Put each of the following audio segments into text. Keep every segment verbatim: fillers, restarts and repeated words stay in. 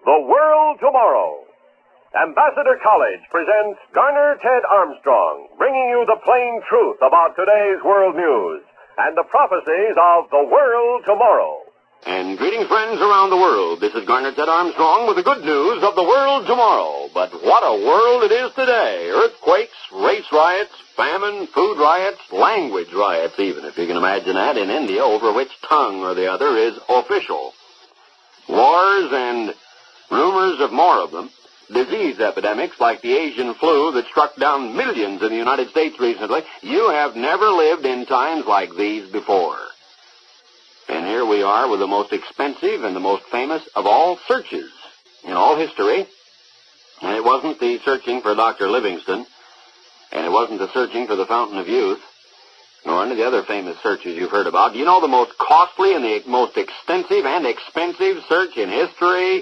The World Tomorrow. Ambassador College presents Garner Ted Armstrong, bringing you the plain truth about today's world news and the prophecies of the world tomorrow. And greetings, friends around the world. This is Garner Ted Armstrong with the good news of the world tomorrow. But what a world it is today. Earthquakes, race riots, famine, food riots, language riots even, if you can imagine that, in India, over which tongue or the other is official. Wars and rumors of more of them. Disease epidemics like the Asian flu that struck down millions in the United States recently. You have never lived in times like these before. And here we are with the most expensive and the most famous of all searches in all history. And it wasn't the searching for Doctor Livingstone, and it wasn't the searching for the Fountain of Youth, nor any of the other famous searches you've heard about. Do you know the most costly and the most extensive and expensive search in history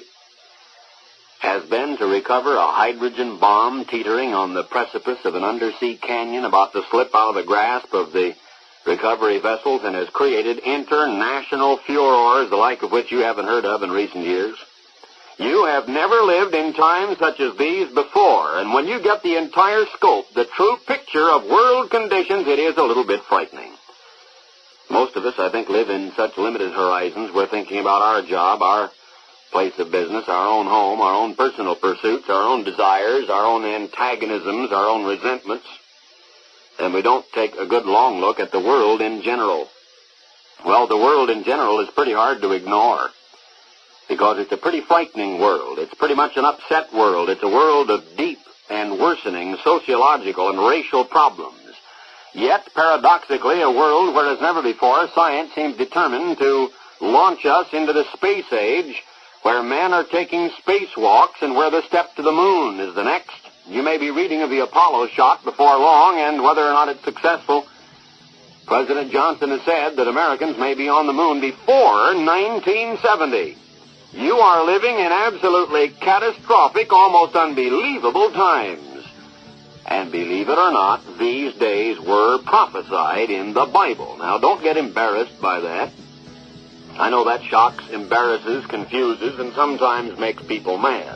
has been to recover a hydrogen bomb teetering on the precipice of an undersea canyon about to slip out of the grasp of the recovery vessels, and has created international furores, the like of which you haven't heard of in recent years? You have never lived in times such as these before, and when you get the entire scope, the true picture of world conditions, it is a little bit frightening. Most of us, I think, live in such limited horizons. We're thinking about our job, our place of business, our own home, our own personal pursuits, our own desires, our own antagonisms, our own resentments, and we don't take a good long look at the world in general. Well, the world in general is pretty hard to ignore, because it's a pretty frightening world. It's pretty much an upset world. It's a world of deep and worsening sociological and racial problems. Yet, paradoxically, a world where as never before science seems determined to launch us into the space age, where men are taking spacewalks and where the step to the moon is the next. You may be reading of the Apollo shot before long, and whether or not it's successful, President Johnson has said that Americans may be on the moon before nineteen seventy. You are living in absolutely catastrophic, almost unbelievable times. And believe it or not, these days were prophesied in the Bible. Now, don't get embarrassed by that. I know that shocks, embarrasses, confuses, and sometimes makes people mad,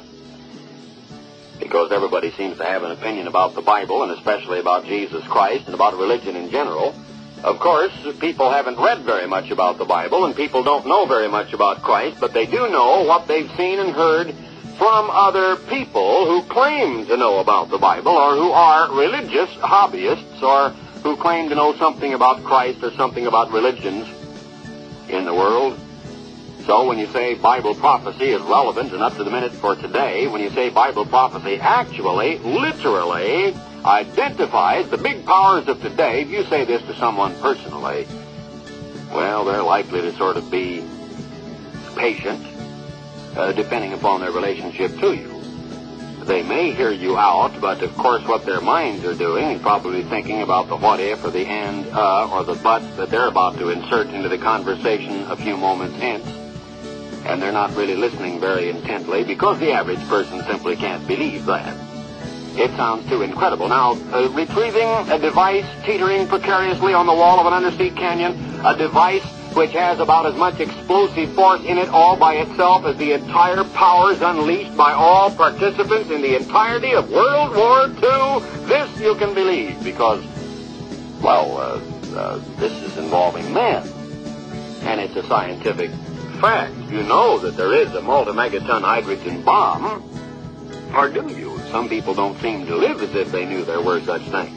because everybody seems to have an opinion about the Bible, and especially about Jesus Christ, and about religion in general. Of course, people haven't read very much about the Bible, and people don't know very much about Christ, but they do know what they've seen and heard from other people who claim to know about the Bible, or who are religious hobbyists, or who claim to know something about Christ or something about religions in the world. So when you say Bible prophecy is relevant and up to the minute for today, when you say Bible prophecy actually, literally, identifies the big powers of today, if you say this to someone personally, well, they're likely to sort of be patient, uh, depending upon their relationship to you. They may hear you out, but of course what their minds are doing is probably thinking about the what if or the and, uh, or the but that they're about to insert into the conversation a few moments hence. And they're not really listening very intently, because the average person simply can't believe that. It sounds too incredible. Now, uh, retrieving a device teetering precariously on the wall of an undersea canyon, a device which has about as much explosive force in it all by itself as the entire powers unleashed by all participants in the entirety of World War Two, this you can believe, because, well, uh, uh, this is involving men, and it's a scientific fact. You know that there is a multi-megaton hydrogen bomb, or do you? Some people don't seem to live as if they knew there were such things.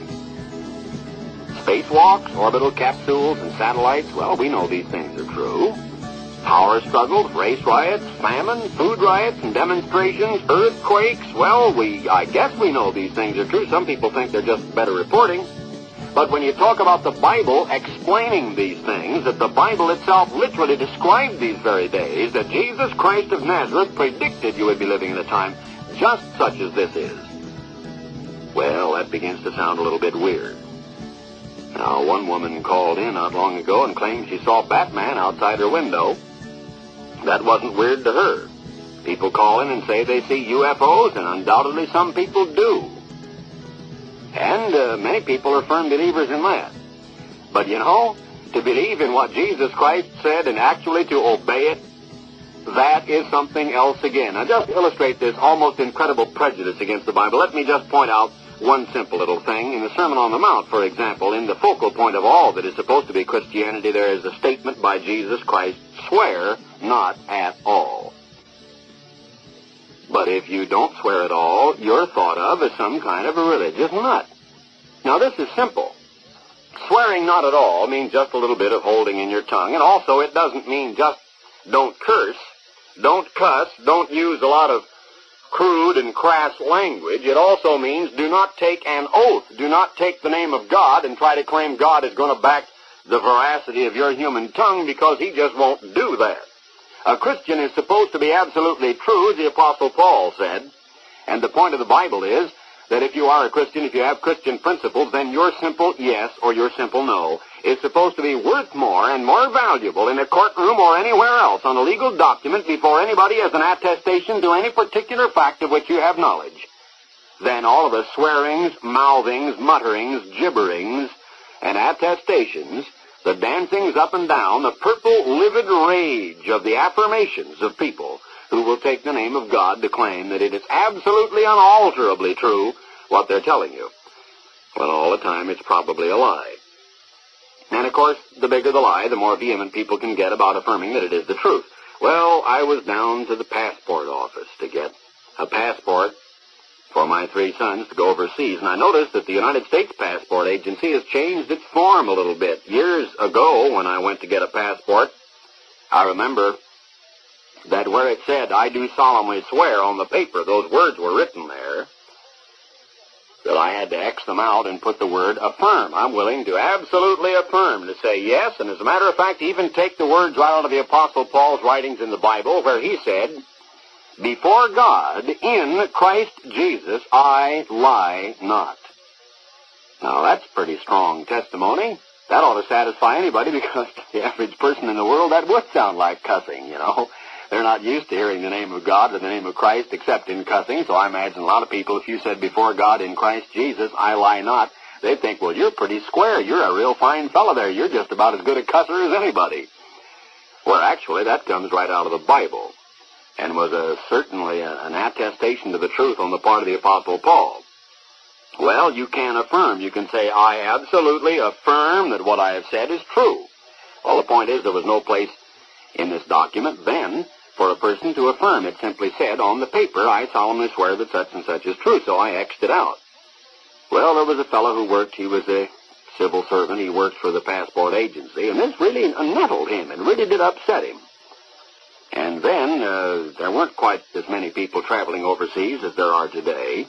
Spacewalks, orbital capsules, and satellites, well, we know these things are true. Power struggles, race riots, famine, food riots, and demonstrations, earthquakes, well, we, I guess we know these things are true. Some people think they're just better reporting. But when you talk about the Bible explaining these things, that the Bible itself literally described these very days, that Jesus Christ of Nazareth predicted you would be living in a time just such as this is, well, that begins to sound a little bit weird. Now, one woman called in not long ago and claimed she saw Batman outside her window. That wasn't weird to her. People call in and say they see U F Os, and undoubtedly some people do. And uh, many people are firm believers in that. But you know, to believe in what Jesus Christ said and actually to obey it, that is something else again. Now, just to illustrate this almost incredible prejudice against the Bible, let me just point out one simple little thing. In the Sermon on the Mount, for example, in the focal point of all that is supposed to be Christianity, there is a statement by Jesus Christ, swear not at all. But if you don't swear at all, you're thought of as some kind of a religious nut. Now, this is simple. Swearing not at all means just a little bit of holding in your tongue, and also it doesn't mean just don't curse, don't cuss, don't use a lot of crude and crass language. It also means do not take an oath. Do not take the name of God and try to claim God is going to back the veracity of your human tongue, because he just won't do that. A Christian is supposed to be absolutely true, as the Apostle Paul said, and the point of the Bible is that if you are a Christian, if you have Christian principles, then your simple yes or your simple no is supposed to be worth more and more valuable in a courtroom or anywhere else on a legal document before anybody has an attestation to any particular fact of which you have knowledge than all of the swearings, mouthings, mutterings, gibberings, and attestations, the dancings up and down, the purple, livid rage of the affirmations of people who will take the name of God to claim that it is absolutely unalterably true what they're telling you. Well, all the time it's probably a lie. And, of course, the bigger the lie, the more vehement people can get about affirming that it is the truth. Well, I was down to the passport office to get a passport for my three sons to go overseas, and I noticed that the United States Passport Agency has changed its form a little bit. Years ago, when I went to get a passport, I remember that where it said, I do solemnly swear on the paper, those words were written there, that I had to X them out and put the word affirm. I'm willing to absolutely affirm, to say yes, and as a matter of fact, even take the words right out of the Apostle Paul's writings in the Bible, where he said, before God, in Christ Jesus, I lie not. Now, that's pretty strong testimony. That ought to satisfy anybody, because to the average person in the world, that would sound like cussing, you know. They're not used to hearing the name of God or the name of Christ except in cussing, so I imagine a lot of people, if you said before God in Christ Jesus, I lie not, they'd think, well, you're pretty square. You're a real fine fellow there. You're just about as good a cusser as anybody. Well, actually, that comes right out of the Bible, and was a, certainly a, an attestation to the truth on the part of the Apostle Paul. Well, you can affirm. You can say, I absolutely affirm that what I have said is true. Well, the point is there was no place in this document then for a person to affirm. It simply said on the paper, I solemnly swear that such and such is true, so I X'd it out. Well, there was a fellow who worked, he was a civil servant, he worked for the passport agency, and this really nettled him and really did upset him. And then uh, there weren't quite as many people traveling overseas as there are today,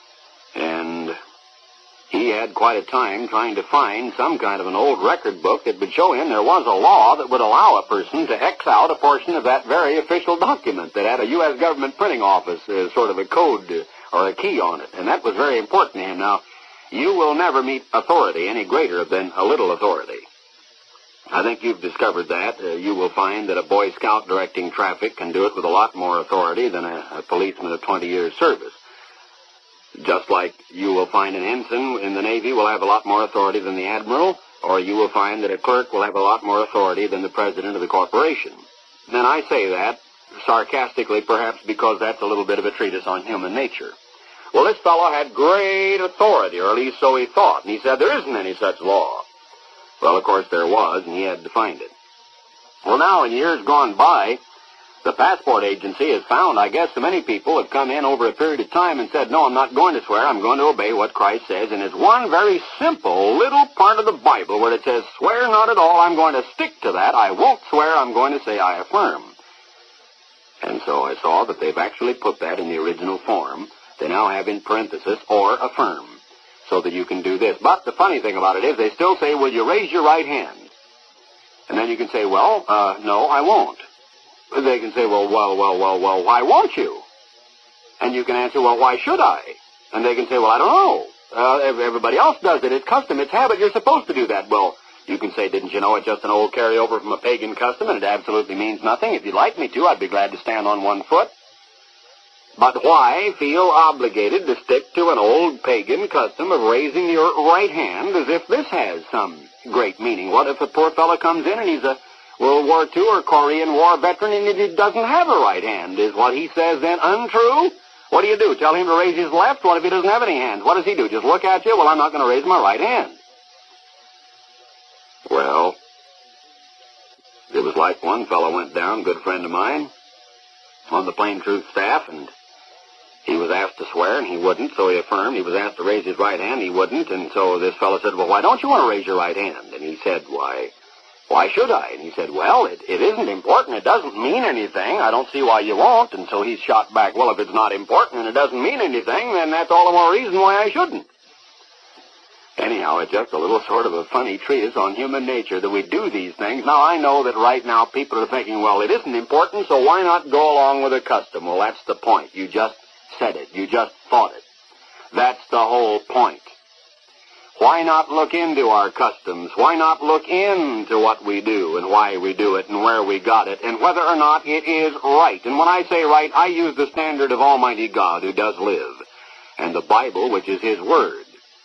and he had quite a time trying to find some kind of an old record book that would show him there was a law that would allow a person to X out a portion of that very official document that had a U S government printing office as sort of a code or a key on it. And that was very important to him. Now, you will never meet authority any greater than a little authority. I think you've discovered that. Uh, you will find that a Boy Scout directing traffic can do it with a lot more authority than a, a policeman of twenty years' service. Just like you will find an ensign in the Navy will have a lot more authority than the admiral, or you will find that a clerk will have a lot more authority than the president of the corporation. And I say that sarcastically, perhaps because that's a little bit of a treatise on human nature. Well, this fellow had great authority, or at least so he thought, and he said there isn't any such law. Well, of course there was, and he had to find it. Well, now, in years gone by, the passport agency has found, I guess, so many people have come in over a period of time and said, no, I'm not going to swear, I'm going to obey what Christ says. And there's one very simple little part of the Bible where it says, swear not at all, I'm going to stick to that. I won't swear, I'm going to say I affirm. And so I saw that they've actually put that in the original form. They now have in parenthesis, or affirm, so that you can do this. But the funny thing about it is they still say, will you raise your right hand? And then you can say, well, uh, no, I won't. They can say, well, well, well, well, well, why won't you? And you can answer, well, why should I? And they can say, well, I don't know. Uh, everybody else does it. It's custom. It's habit. You're supposed to do that. Well, you can say, didn't you know it's just an old carryover from a pagan custom, and it absolutely means nothing. If you'd like me to, I'd be glad to stand on one foot. But why feel obligated to stick to an old pagan custom of raising your right hand as if this has some great meaning? What if a poor fellow comes in and he's a World War Two or Korean War veteran, and he doesn't have a right hand. Is what he says then untrue? What do you do? Tell him to raise his left? What if he doesn't have any hands? What does he do? Just look at you? Well, I'm not going to raise my right hand. Well, it was like one fellow went down, good friend of mine, on the Plain Truth staff, and he was asked to swear, and he wouldn't, so he affirmed. He was asked to raise his right hand, he wouldn't, and so this fellow said, well, why don't you want to raise your right hand? And he said, why, why should I? And he said, well, it, it isn't important. It doesn't mean anything. I don't see why you won't. And so he shot back, well, if it's not important and it doesn't mean anything, then that's all the more reason why I shouldn't. Anyhow, it's just a little sort of a funny treatise on human nature that we do these things. Now, I know that right now people are thinking, well, it isn't important, so why not go along with a custom? Well, that's the point. You just said it. You just thought it. That's the whole point. Why not look into our customs? Why not look into what we do and why we do it and where we got it and whether or not it is right? And when I say right, I use the standard of Almighty God who does live and the Bible, which is His Word.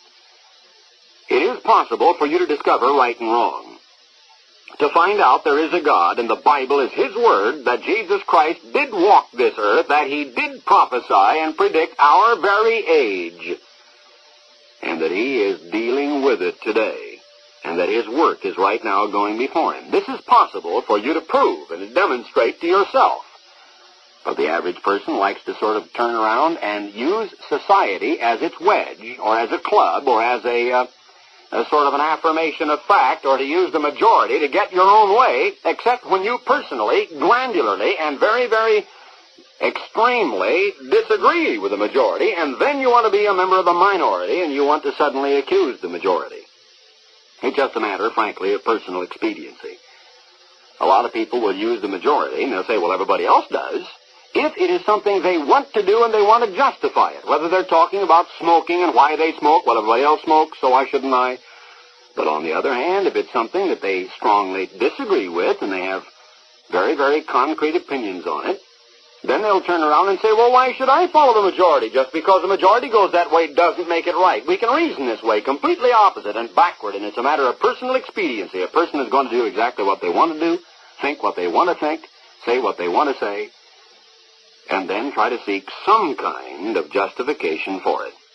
It is possible for you to discover right and wrong, to find out there is a God and the Bible is His Word, that Jesus Christ did walk this earth, that He did prophesy and predict our very age, and that He is dealing with it today, and that His work is right now going before Him. This is possible for you to prove and to demonstrate to yourself. But the average person likes to sort of turn around and use society as its wedge, or as a club, or as a, uh, a sort of an affirmation of fact, or to use the majority to get your own way, except when you personally, glandularly, and very, very extremely disagree with the majority, and then you want to be a member of the minority, and you want to suddenly accuse the majority. It's just a matter, frankly, of personal expediency. A lot of people will use the majority, and they'll say, well, everybody else does, if it is something they want to do and they want to justify it. Whether they're talking about smoking and why they smoke, well, everybody else smokes, so why shouldn't I? But on the other hand, if it's something that they strongly disagree with, and they have very, very concrete opinions on it, then they'll turn around and say, well, why should I follow the majority? Just because the majority goes that way doesn't make it right. We can reason this way, completely opposite and backward, and it's a matter of personal expediency. A person is going to do exactly what they want to do, think what they want to think, say what they want to say, and then try to seek some kind of justification for it.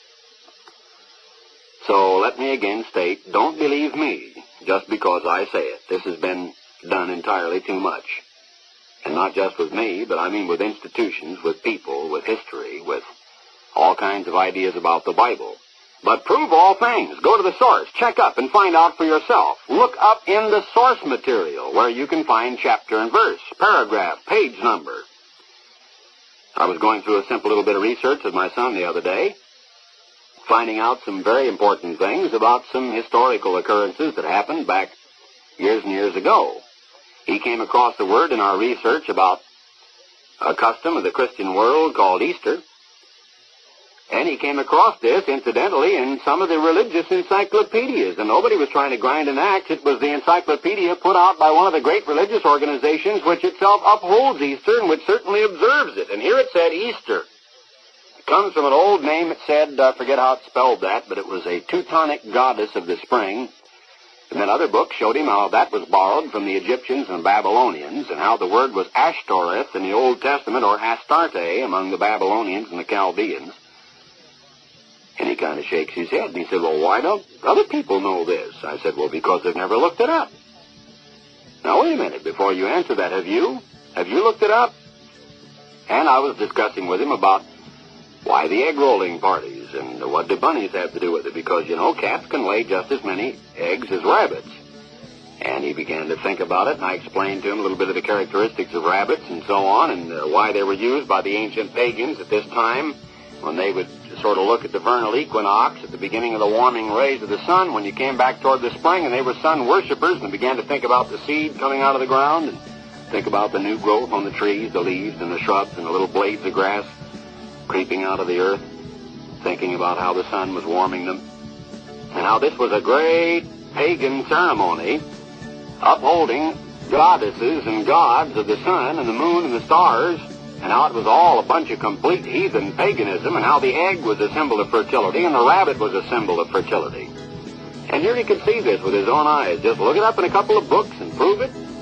So let me again state, don't believe me just because I say it. This has been done entirely too much. And not just with me, but I mean with institutions, with people, with history, with all kinds of ideas about the Bible. But prove all things. Go to the source. Check up and find out for yourself. Look up in the source material where you can find chapter and verse, paragraph, page number. I was going through a simple little bit of research with my son the other day, finding out some very important things about some historical occurrences that happened back years and years ago. He came across the word in our research about a custom of the Christian world called Easter, and he came across this, incidentally, in some of the religious encyclopedias, and nobody was trying to grind an axe. It was the encyclopedia put out by one of the great religious organizations which itself upholds Easter and which certainly observes it. And here it said Easter. It comes from an old name. It said, I forget how it spelled that, but it was a Teutonic goddess of the spring. And then other books showed him how that was borrowed from the Egyptians and Babylonians, and how the word was Ashtoreth in the Old Testament, or Astarte among the Babylonians and the Chaldeans. And he kind of shakes his head, and he said, well, why don't other people know this? I said, well, because they've never looked it up. Now, wait a minute, before you answer that, have you? Have you looked it up? And I was discussing with him about why the egg-rolling parties, and what do bunnies have to do with it? Because, you know, cats can lay just as many eggs as rabbits. And he began to think about it, and I explained to him a little bit of the characteristics of rabbits and so on, and uh, why they were used by the ancient pagans at this time, when they would sort of look at the vernal equinox at the beginning of the warming rays of the sun, when you came back toward the spring, and they were sun worshippers, and began to think about the seed coming out of the ground, and think about the new growth on the trees, the leaves and the shrubs, and the little blades of grass creeping out of the earth, thinking about how the sun was warming them, and how this was a great pagan ceremony, upholding goddesses and gods of the sun and the moon and the stars, and how it was all a bunch of complete heathen paganism, and how the egg was a symbol of fertility and the rabbit was a symbol of fertility. And here he could see this with his own eyes. Just look it up in a couple of books and prove it.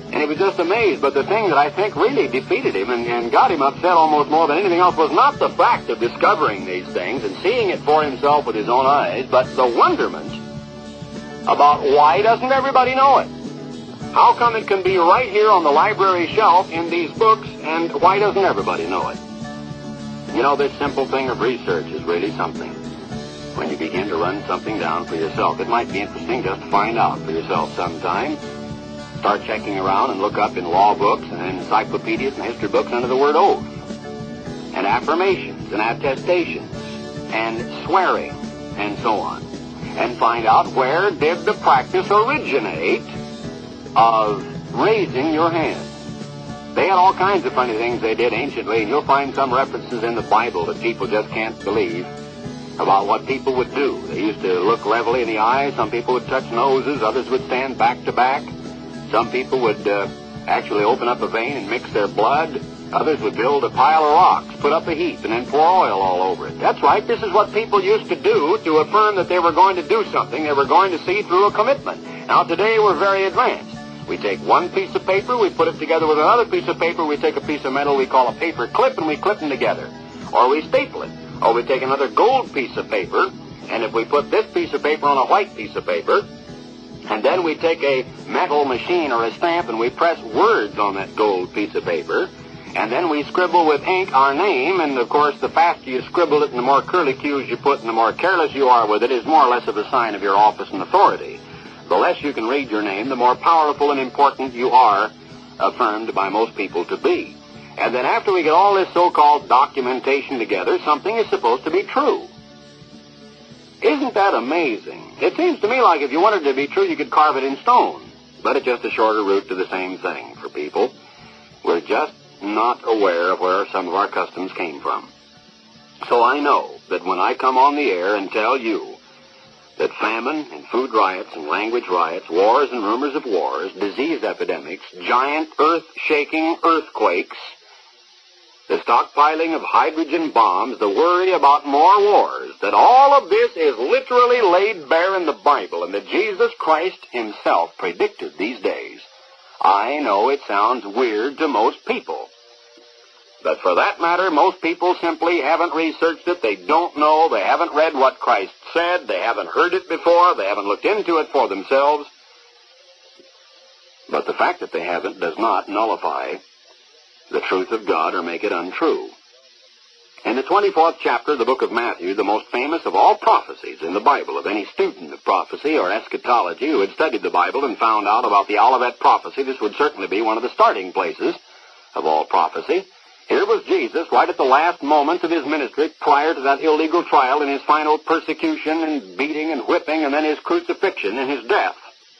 And he was just amazed. But the thing that I think really defeated him and, and got him upset almost more than anything else was not the fact of discovering these things and seeing it for himself with his own eyes, but the wonderment about why doesn't everybody know it? How come it can be right here on the library shelf in these books, and why doesn't everybody know it? You know, this simple thing of research is really something. When you begin to run something down for yourself, it might be interesting just to find out for yourself sometime. Start checking around and look up in law books and encyclopedias and history books under the word oath, and affirmations and attestations and swearing and so on, and find out where did the practice originate of raising your hand. They had all kinds of funny things they did anciently, and you'll find some references in the Bible that people just can't believe about what people would do. They used to look levelly in the eye. Some people would touch noses. Others would stand back to back. Some people would uh, actually open up a vein and mix their blood. Others would build a pile of rocks, put up a heap, and then pour oil all over it. That's right. This is what people used to do to affirm that they were going to do something. They were going to see through a commitment. Now, today we're very advanced. We take one piece of paper, we put it together with another piece of paper, we take a piece of metal we call a paper clip, and we clip them together. Or we staple it. Or we take another gold piece of paper, and if we put this piece of paper on a white piece of paper, and then we take a metal machine or a stamp and we press words on that gold piece of paper, and then we scribble with ink our name, and of course the faster you scribble it and the more curlicues you put and the more careless you are with it is more or less of a sign of your office and authority. The less you can read your name, the more powerful and important you are affirmed by most people to be. And then after we get all this so-called documentation together, something is supposed to be true. Isn't that amazing? It seems to me like if you wanted it to be true, you could carve it in stone. But it's just a shorter route to the same thing for people. We're just not aware of where some of our customs came from. So I know that when I come on the air and tell you that famine and food riots and language riots, wars and rumors of wars, disease epidemics, giant earth-shaking earthquakes, the stockpiling of hydrogen bombs, the worry about more wars, that all of this is literally laid bare in the Bible, and that Jesus Christ himself predicted these days. I know it sounds weird to most people. But for that matter, most people simply haven't researched it. They don't know. They haven't read what Christ said. They haven't heard it before. They haven't looked into it for themselves. But the fact that they haven't does not nullify the truth of God or make it untrue. In the twenty-fourth chapter of the book of Matthew, the most famous of all prophecies in the Bible, of any student of prophecy or eschatology who had studied the Bible and found out about the Olivet prophecy, this would certainly be one of the starting places of all prophecy. Here was Jesus right at the last moments of his ministry, prior to that illegal trial and his final persecution and beating and whipping and then his crucifixion and his death.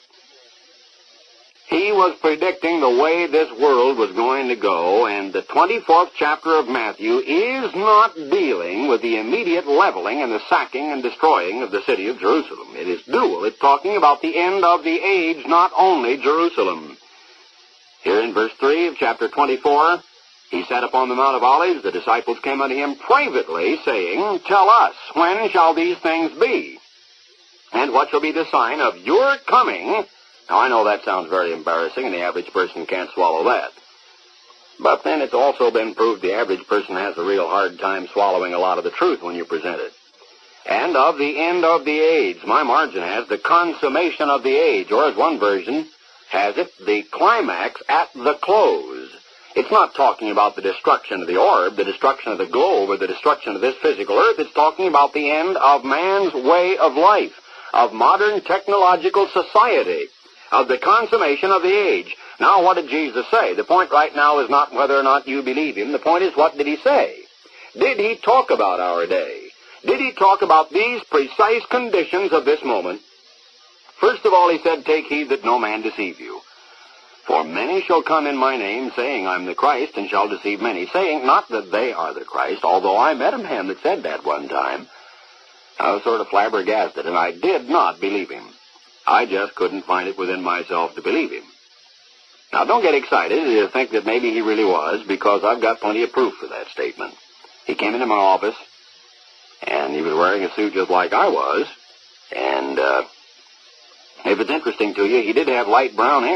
He was predicting the way this world was going to go, and the twenty-fourth chapter of Matthew is not dealing with the immediate leveling and the sacking and destroying of the city of Jerusalem. It is dual. It's talking about the end of the age, not only Jerusalem. Here in verse three of chapter twenty-four, he sat upon the Mount of Olives. The disciples came unto him privately, saying, Tell us, when shall these things be? And what shall be the sign of your coming? Now, I know that sounds very embarrassing, and the average person can't swallow that. But then it's also been proved the average person has a real hard time swallowing a lot of the truth when you present it. And of the end of the age, my margin has the consummation of the age, or as one version has it, the climax at the close. It's not talking about the destruction of the orb, the destruction of the globe, or the destruction of this physical earth. It's talking about the end of man's way of life, of modern technological society, of the consummation of the age. Now, what did Jesus say? The point right now is not whether or not you believe him. The point is, what did he say? Did he talk about our day? Did he talk about these precise conditions of this moment? First of all, he said, Take heed that no man deceive you. For many shall come in my name, saying, I'm the Christ, and shall deceive many, saying not that they are the Christ, although I met a man that said that one time. I was sort of flabbergasted, and I did not believe him. I just couldn't find it within myself to believe him. Now, don't get excited to think that maybe he really was, because I've got plenty of proof for that statement. He came into my office, and he was wearing a suit just like I was, and uh, if it's interesting to you, he did have light brown hair.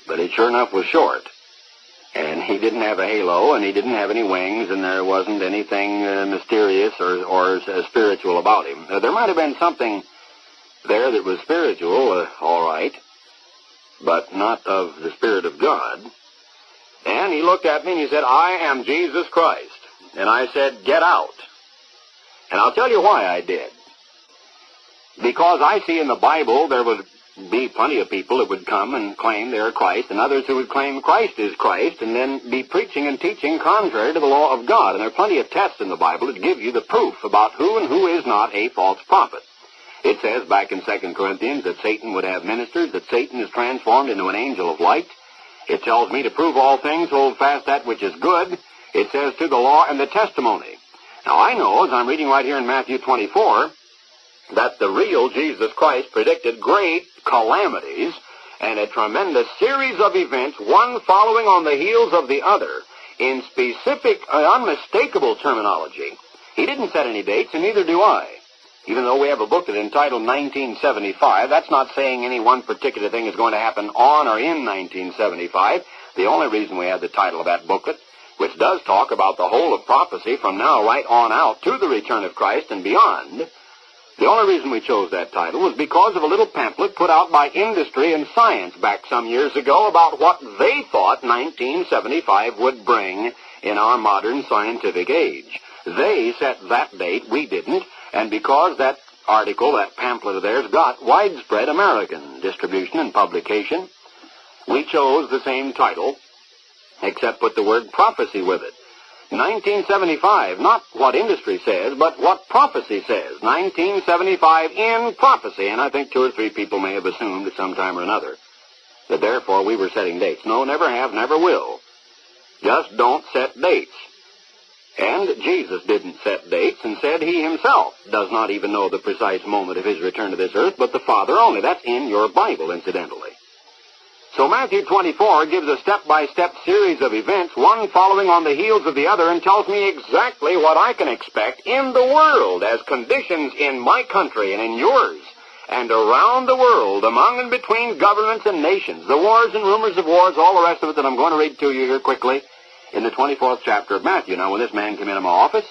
but it sure enough was short. And he didn't have a halo, and he didn't have any wings, and there wasn't anything uh, mysterious or, or uh, spiritual about him. Uh, there might have been something there that was spiritual, uh, all right, but not of the Spirit of God. And he looked at me and he said, "I am Jesus Christ." And I said, "Get out." And I'll tell you why I did. Because I see in the Bible there would be plenty of people that would come and claim they are Christ, and others who would claim Christ is Christ, and then be preaching and teaching contrary to the law of God. And there are plenty of tests in the Bible that give you the proof about who and who is not a false prophet. It says back in Second Corinthians that Satan would have ministers, that Satan is transformed into an angel of light. It tells me to prove all things, hold fast that which is good. It says to the law and the testimony. Now I know, as I'm reading right here in Matthew twenty-four, that the real Jesus Christ predicted great calamities and a tremendous series of events, one following on the heels of the other, in specific, uh, unmistakable terminology. He didn't set any dates, and neither do I. Even though we have a book that's entitled nineteen seventy-five, that's not saying any one particular thing is going to happen on or in nineteen seventy-five. The only reason we have the title of that booklet, which does talk about the whole of prophecy from now right on out to the return of Christ and beyond, the only reason we chose that title was because of a little pamphlet put out by Industry and Science back some years ago about what they thought nineteen seventy-five would bring in our modern scientific age. They set that date, we didn't, and because that article, that pamphlet of theirs, got widespread American distribution and publication, we chose the same title, except put the word prophecy with it. nineteen seventy-five, not what industry says, but what prophecy says. nineteen seventy-five in prophecy, and I think two or three people may have assumed at some time or another that therefore we were setting dates. No, never have, never will. Just don't set dates. And Jesus didn't set dates, and said he himself does not even know the precise moment of his return to this earth, but the Father only. That's in your Bible, incidentally. So Matthew twenty-four gives a step-by-step series of events, one following on the heels of the other, and tells me exactly what I can expect in the world as conditions in my country and in yours and around the world, among and between governments and nations, the wars and rumors of wars, all the rest of it that I'm going to read to you here quickly in the twenty-fourth chapter of Matthew. Now, when this man came into my office,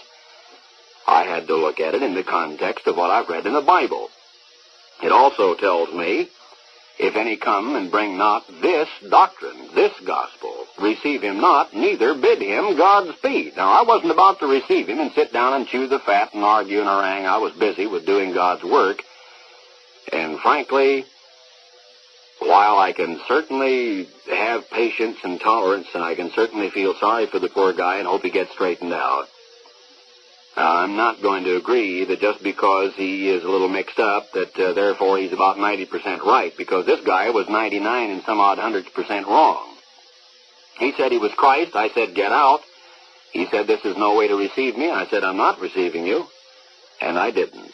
I had to look at it in the context of what I've read in the Bible. It also tells me, if any come and bring not this doctrine, this gospel, receive him not, neither bid him Godspeed. Now, I wasn't about to receive him and sit down and chew the fat and argue and harangue. I was busy with doing God's work. And frankly, while I can certainly have patience and tolerance, and I can certainly feel sorry for the poor guy and hope he gets straightened out, I'm not going to agree that just because he is a little mixed up that uh, therefore he's about ninety percent right, because this guy was ninety-nine and some odd hundreds percent wrong. He said he was Christ. I said, get out. He said, this is no way to receive me. I said, I'm not receiving you. And I didn't.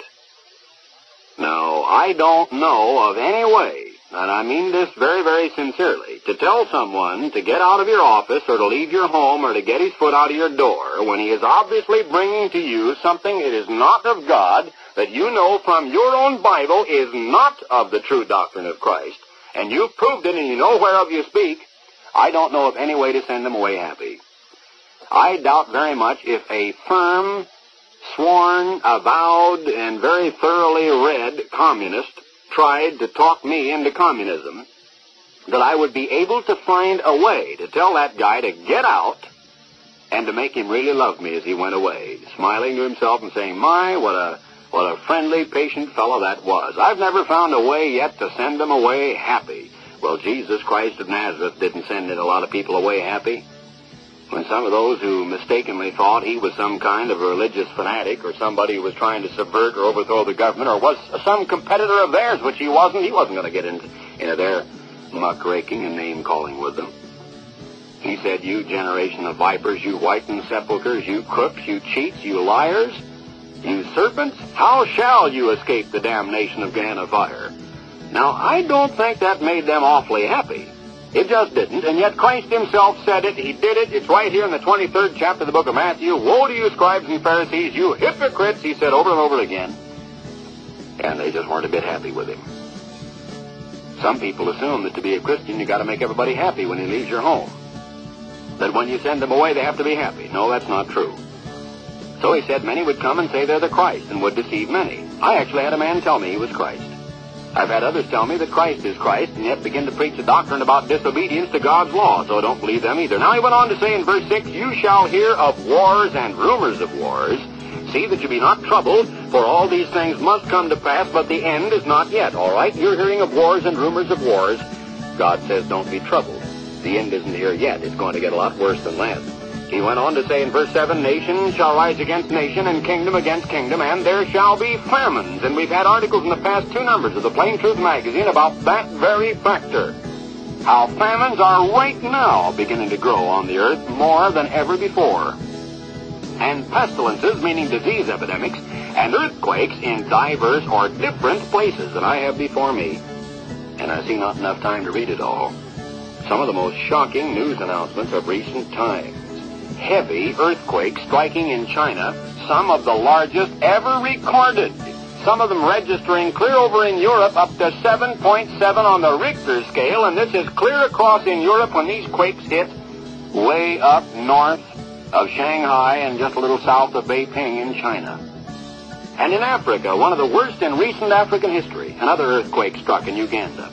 Now, I don't know of any way, and I mean this very, very sincerely, to tell someone to get out of your office or to leave your home or to get his foot out of your door when he is obviously bringing to you something that is not of God, that you know from your own Bible is not of the true doctrine of Christ, and you've proved it and you know whereof you speak. I don't know of any way to send them away happy. I doubt very much if a firm, sworn, avowed, and very thoroughly read communist tried to talk me into communism, that I would be able to find a way to tell that guy to get out and to make him really love me as he went away, smiling to himself and saying, my, what a what a friendly, patient fellow that was. I've never found a way yet to send them away happy. Well, Jesus Christ of Nazareth didn't send a lot of people away happy. When some of those who mistakenly thought he was some kind of a religious fanatic or somebody who was trying to subvert or overthrow the government or was some competitor of theirs, which he wasn't, he wasn't going to get into, into their muckraking and name-calling with them. He said, you generation of vipers, you whitened sepulchres, you crooks, you cheats, you liars, you serpents, how shall you escape the damnation of Gehenna fire? Now, I don't think that made them awfully happy. It just didn't, and yet Christ himself said it. He did it. It's right here in the twenty-third chapter of the book of Matthew. Woe to you, scribes and Pharisees, you hypocrites, he said over and over again. And they just weren't a bit happy with him. Some people assume that to be a Christian, you got to make everybody happy when he leaves your home. That when you send them away, they have to be happy. No, that's not true. So he said many would come and say they're the Christ and would deceive many. I actually had a man tell me he was Christ. I've had others tell me that Christ is Christ and yet begin to preach a doctrine about disobedience to God's law, so don't believe them either. Now he went on to say in verse six, you shall hear of wars and rumors of wars. See that you be not troubled, for all these things must come to pass, but the end is not yet. All right, you're hearing of wars and rumors of wars. God says don't be troubled. The end isn't here yet. It's going to get a lot worse than that. He went on to say in verse seven, nation shall rise against nation and kingdom against kingdom, and there shall be famines. And we've had articles in the past two numbers of the Plain Truth magazine about that very factor. How famines are right now beginning to grow on the earth more than ever before. And pestilences, meaning disease epidemics, and earthquakes in diverse or different places that I have before me. And I see not enough time to read it all. Some of the most shocking news announcements of recent times. Heavy earthquakes striking in China, some of the largest ever recorded. Some of them registering clear over in Europe up to seven point seven on the Richter scale, and this is clear across in Europe when these quakes hit way up north of Shanghai and just a little south of Beiping in China. And in Africa, one of the worst in recent African history, another earthquake struck in Uganda.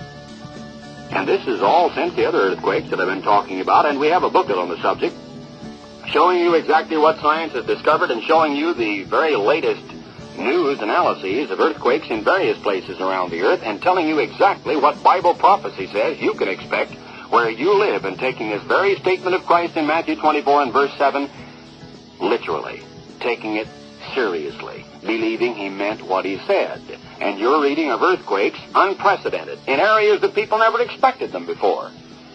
And this is all since the other earthquakes that I've been talking about, and we have a booklet on the subject showing you exactly what science has discovered and showing you the very latest news analyses of earthquakes in various places around the earth and telling you exactly what Bible prophecy says you can expect where you live, and taking this very statement of Christ in Matthew twenty-four and verse seven literally, taking it seriously, believing he meant what he said. And your reading of earthquakes, unprecedented, in areas that people never expected them before.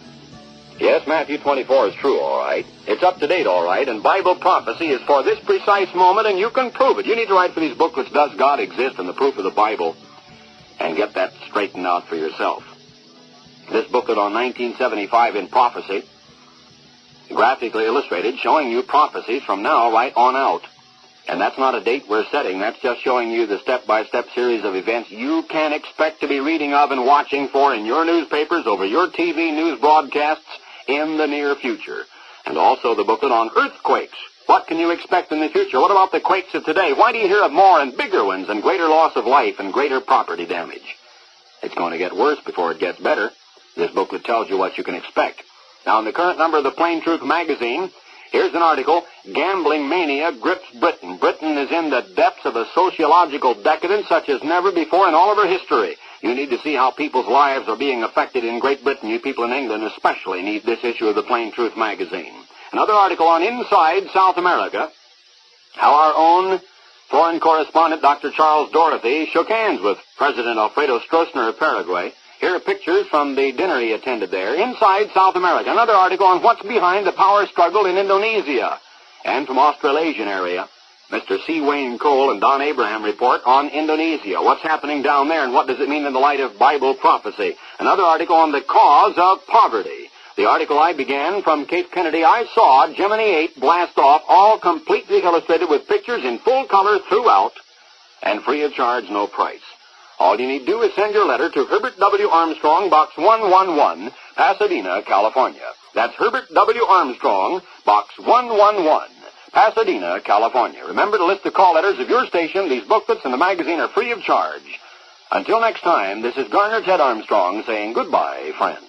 Yes, Matthew twenty-four is true, all right. It's up to date, all right, and Bible prophecy is for this precise moment, and you can prove it. You need to write for these booklets, Does God Exist, and the Proof of the Bible, and get that straightened out for yourself. This booklet on nineteen seventy-five in prophecy, graphically illustrated, showing you prophecies from now right on out. And that's not a date we're setting. That's just showing you the step-by-step series of events you can expect to be reading of and watching for in your newspapers, over your T V news broadcasts in the near future. And also the booklet on earthquakes. What can you expect in the future? What about the quakes of today? Why do you hear of more and bigger ones and greater loss of life and greater property damage? It's going to get worse before it gets better. This booklet tells you what you can expect. Now, in the current number of the Plain Truth magazine, here's an article, Gambling Mania Grips Britain. Britain is in the depths of a sociological decadence such as never before in all of her history. You need to see how people's lives are being affected in Great Britain. You people in England especially need this issue of the Plain Truth magazine. Another article on Inside South America, how our own foreign correspondent Doctor Charles Dorothy shook hands with President Alfredo Stroessner of Paraguay. Here are pictures from the dinner he attended there, Inside South America. Another article on what's behind the power struggle in Indonesia. And from Australasian area, Mister C. Wayne Cole and Don Abraham report on Indonesia. What's happening down there and what does it mean in the light of Bible prophecy? Another article on the cause of poverty. The article I began from Cape Kennedy, I saw Gemini eight blast off, all completely illustrated with pictures in full color throughout, and free of charge, no price. All you need to do is send your letter to Herbert W. Armstrong, Box one one one, Pasadena, California. That's Herbert W. Armstrong, Box one one one, Pasadena, California. Remember to list the call letters of your station. These booklets and the magazine are free of charge. Until next time, this is Garner Ted Armstrong saying goodbye, friends.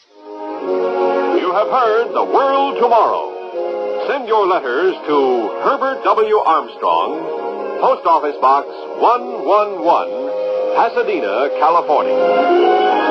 You have heard The World Tomorrow. Send your letters to Herbert W. Armstrong, Post Office Box one one one, Pasadena, California.